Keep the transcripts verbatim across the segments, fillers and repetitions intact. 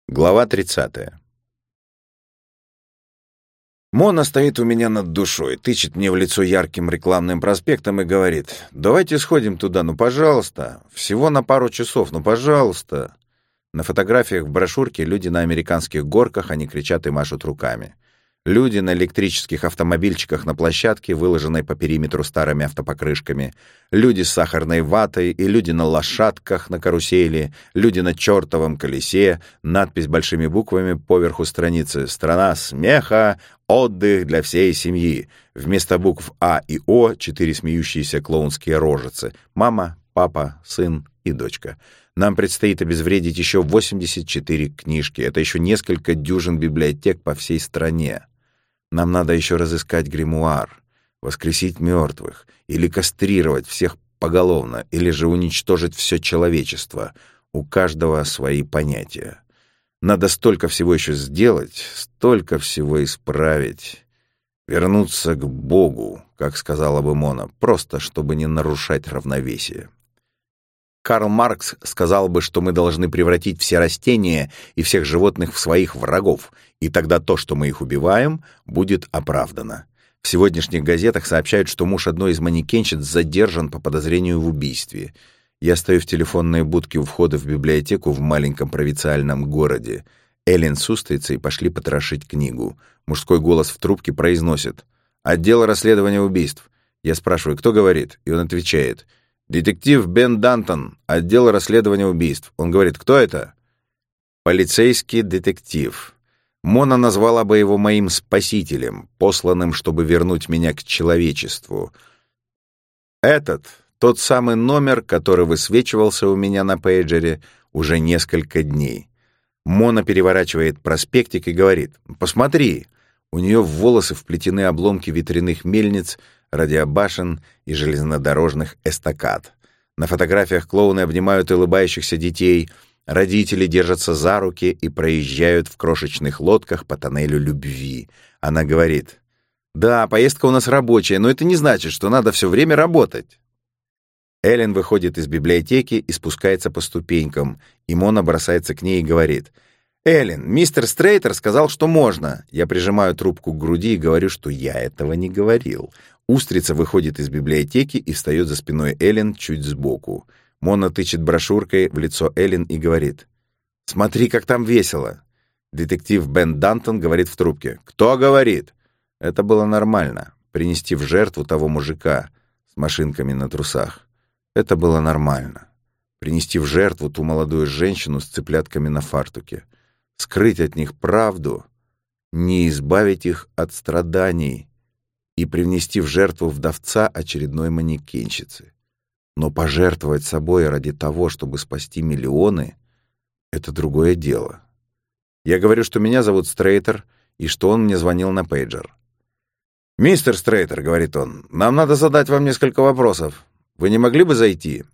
Глава тридцатая. Мона стоит у меня над душой, тычет мне в лицо ярким рекламным проспектом и говорит: «Давайте сходим туда, ну пожалуйста, всего на пару часов, ну пожалуйста». На фотографиях в брошюрке люди на американских горках, они кричат и машут руками. Люди на электрических автомобильчиках на площадке, выложенной по периметру старыми автопокрышками, люди с сахарной ватой и люди на лошадках на карусели, люди на чертовом колесе, надпись большими буквами поверху страницы «Страна смеха, отдых для всей семьи». Вместо букв А и О четыре смеющиеся клоунские рожицы: мама, папа, сын и дочка. Нам предстоит обезвредить еще восемьдесят четыре книжки. Это еще несколько дюжин библиотек по всей стране. Нам надо еще разыскать гримуар, воскресить мертвых, или кастрировать всех поголовно, или же уничтожить все человечество. У каждого свои понятия. Надо столько всего еще сделать, столько всего исправить. Вернуться к Богу, как сказала бы Мона, просто чтобы не нарушать равновесие. Карл Маркс сказал бы, что мы должны превратить все растения и всех животных в своих врагов, и тогда то, что мы их убиваем, будет оправдано. В сегодняшних газетах сообщают, что муж одной из манекенщиц задержан по подозрению в убийстве. Я стою в телефонной будке у входа в библиотеку в маленьком провинциальном городе. Эллен с устрицей пошли потрошить книгу. Мужской голос в трубке произносит: «Отдел расследования убийств». Я спрашиваю: «Кто говорит?» И он отвечает: «Детектив Бен Дантон, отдел расследования убийств». Он говорит: «Кто это?» «Полицейский детектив». Мона назвала бы его моим спасителем, посланным, чтобы вернуть меня к человечеству. Этот — тот самый номер, который высвечивался у меня на пейджере уже несколько дней. Мона переворачивает проспектик и говорит: «Посмотри». У нее в волосы вплетены обломки ветряных мельниц, радиобашен и железнодорожных эстакад. На фотографиях клоуны обнимают улыбающихся детей, родители держатся за руки и проезжают в крошечных лодках по тоннелю любви. Она говорит: «Да, поездка у нас рабочая, но это не значит, что надо все время работать». Эллен выходит из библиотеки и спускается по ступенькам, и Мона бросается к ней и говорит: «Эллен, мистер Стрейтер сказал, что можно». Я прижимаю трубку к груди и говорю, что я этого не говорил. Устрица выходит из библиотеки и встает за спиной Эллен чуть сбоку. Мона тычет брошюркой в лицо Эллен и говорит: «Смотри, как там весело». Детектив Бен Дантон говорит в трубке: «Кто говорит?» Это было нормально. Принести в жертву того мужика с машинками на трусах. Это было нормально. Принести в жертву ту молодую женщину с цыплятками на фартуке. Скрыть от них правду, не избавить их от страданий и привнести в жертву вдовца очередной манекенщицы. Но пожертвовать собой ради того, чтобы спасти миллионы — это другое дело. Я говорю, что меня зовут Стрейтер и что он мне звонил на пейджер. «Мистер Стрейтер», — говорит он, — «нам надо задать вам несколько вопросов. Вы не могли бы зайти?»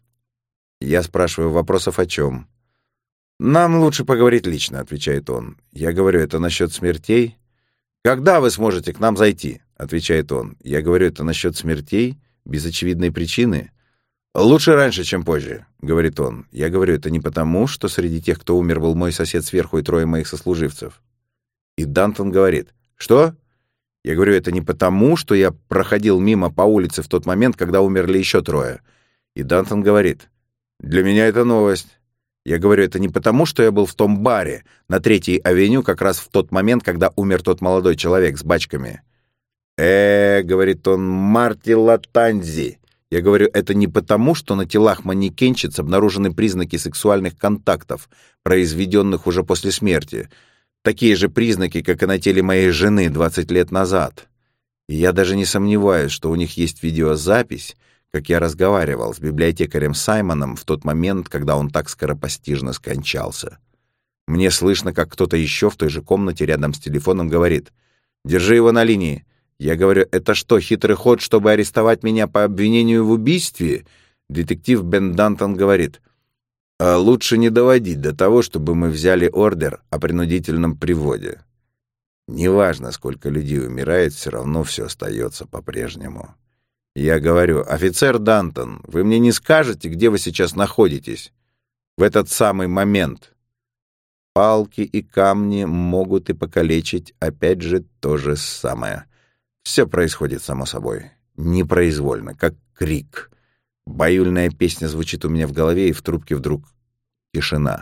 Я спрашиваю: «Вопросов о чем?» «Нам лучше поговорить лично», — отвечает он. Я говорю: «Это насчет смертей?» «Когда вы сможете к нам зайти?» — отвечает он. Я говорю: «Это насчет смертей? Без очевидной причины?» «Лучше раньше, чем позже», — говорит он. Я говорю: «Это не потому, что среди тех, кто умер, был мой сосед сверху и трое моих сослуживцев». И Дантон говорит: «Что?» Я говорю: «Это не потому, что я проходил мимо по улице в тот момент, когда умерли еще трое». И Дантон говорит: «Для меня это новость». Я говорю: «Это не потому, что я был в том баре на Третьей авеню как раз в тот момент, когда умер тот молодой человек с бачками». «Э, — говорит он, — Марти Латанзи». Я говорю: «Это не потому, что на телах манекенщиц обнаружены признаки сексуальных контактов, произведенных уже после смерти. Такие же признаки, как и на теле моей жены двадцать лет назад. И я даже не сомневаюсь, что у них есть видеозапись, как я разговаривал с библиотекарем Саймоном в тот момент, когда он так скоропостижно скончался. Мне слышно, как кто-то еще в той же комнате рядом с телефоном говорит: «Держи его на линии». Я говорю: «Это что, хитрый ход, чтобы арестовать меня по обвинению в убийстве?» Детектив Бен Дантон говорит: «А лучше не доводить до того, чтобы мы взяли ордер о принудительном приводе». Неважно, сколько людей умирает, все равно все остается по-прежнему. Я говорю: «Офицер Дантон, вы мне не скажете, где вы сейчас находитесь в этот самый момент?» Палки и камни могут и покалечить, опять же, то же самое. Все происходит само собой, непроизвольно, как крик. Баюльная песня звучит у меня в голове, и в трубке вдруг тишина.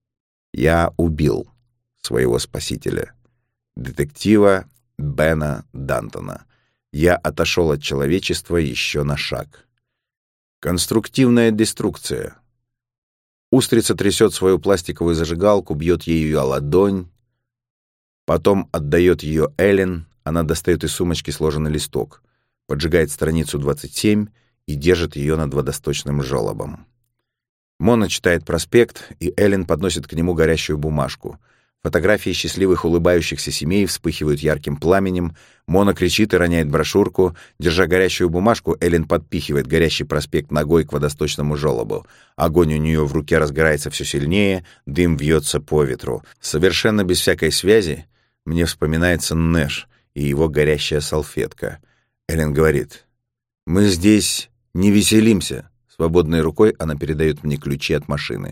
Я убил своего спасителя, детектива Бена Дантона. Я отошел от человечества еще на шаг. Конструктивная деструкция. Устрица трясет свою пластиковую зажигалку, бьет ею о ладонь, потом отдает ее Эллен. Она достает из сумочки сложенный листок, поджигает страницу двадцать семь и держит ее над водосточным желобом. Мона читает проспект, и Эллен подносит к нему горящую бумажку. Фотографии счастливых улыбающихся семей вспыхивают ярким пламенем. Мона кричит и роняет брошюрку. Держа горящую бумажку, Эллен подпихивает горящий проспект ногой к водосточному желобу. Огонь у нее в руке разгорается все сильнее, дым вьется по ветру. Совершенно без всякой связи мне вспоминается Нэш и его горящая салфетка. Эллен говорит: «Мы здесь не веселимся». Свободной рукой она передает мне ключи от машины.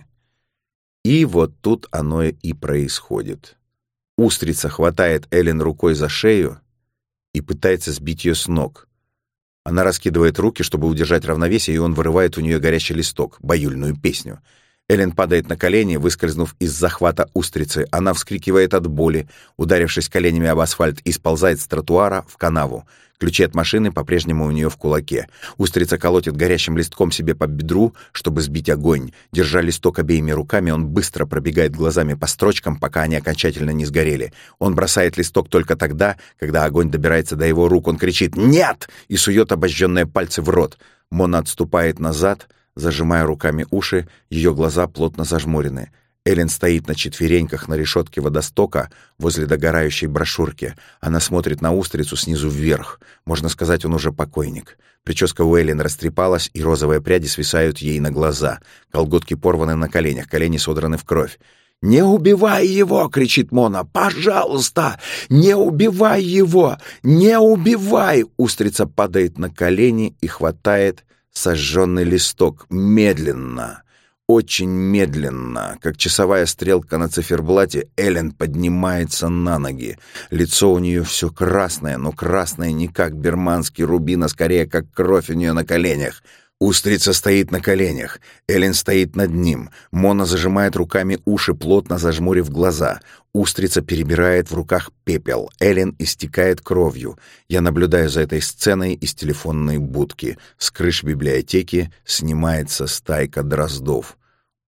И вот тут оно и происходит. Устрица хватает Эллен рукой за шею и пытается сбить ее с ног. Она раскидывает руки, чтобы удержать равновесие, и он вырывает у нее горящий листок, баюльную песню. Эллен падает на колени, выскользнув из захвата устрицы. Она вскрикивает от боли, ударившись коленями об асфальт, и сползает с тротуара в канаву. Ключи от машины по-прежнему у нее в кулаке. Устрица колотит горящим листком себе по бедру, чтобы сбить огонь. Держа листок обеими руками, он быстро пробегает глазами по строчкам, пока они окончательно не сгорели. Он бросает листок только тогда, когда огонь добирается до его рук. Он кричит «Нет!» и сует обожженные пальцы в рот. Мона отступает назад, зажимая руками уши, ее глаза плотно зажмурены. Эллен стоит на четвереньках на решетке водостока возле догорающей брошюрки. Она смотрит на устрицу снизу вверх. Можно сказать, он уже покойник. Прическа у Эллен растрепалась, и розовые пряди свисают ей на глаза. Колготки порваны на коленях, колени содраны в кровь. «Не убивай его!» — кричит Мона. «Пожалуйста! Не убивай его! Не убивай!» Устрица падает на колени и хватает сожженный листок. Медленно, очень медленно, как часовая стрелка на циферблате, Эллен поднимается на ноги. Лицо у нее все красное, но красное не как бирманский рубин, а скорее как кровь у нее на коленях. Устрица стоит на коленях. Эллен стоит над ним. Мона зажимает руками уши, плотно зажмурив глаза. Устрица перебирает в руках пепел. Эллен истекает кровью. Я наблюдаю за этой сценой из телефонной будки. С крыш библиотеки снимается стайка дроздов.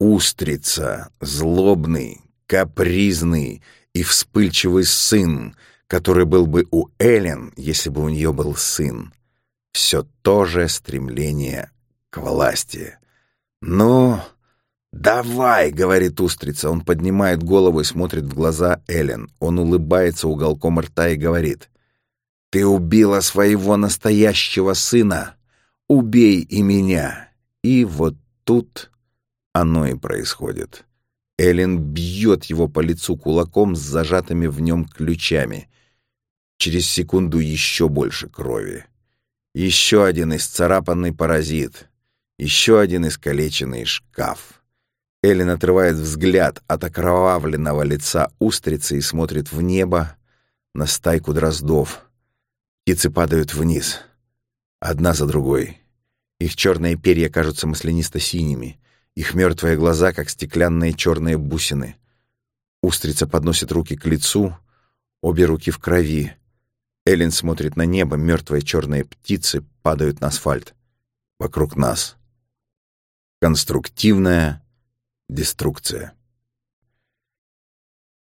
Устрица — злобный, капризный и вспыльчивый сын, который был бы у Эллен, если бы у нее был сын. Все то же стремление к власти. «Ну, давай!» — говорит устрица. Он поднимает голову и смотрит в глаза Эллен. Он улыбается уголком рта и говорит: «Ты убила своего настоящего сына. Убей и меня!» И вот тут оно и происходит. Эллен бьет его по лицу кулаком с зажатыми в нем ключами. Через секунду еще больше крови. Еще один исцарапанный паразит. Еще один искалеченный шкаф. Эллен отрывает взгляд от окровавленного лица устрицы и смотрит в небо на стайку дроздов. Птицы падают вниз, одна за другой. Их черные перья кажутся маслянисто-синими, их мертвые глаза, как стеклянные черные бусины. Устрица подносит руки к лицу, обе руки в крови. Эллен смотрит на небо, мертвые черные птицы падают на асфальт. Вокруг нас. Конструктивная деструкция.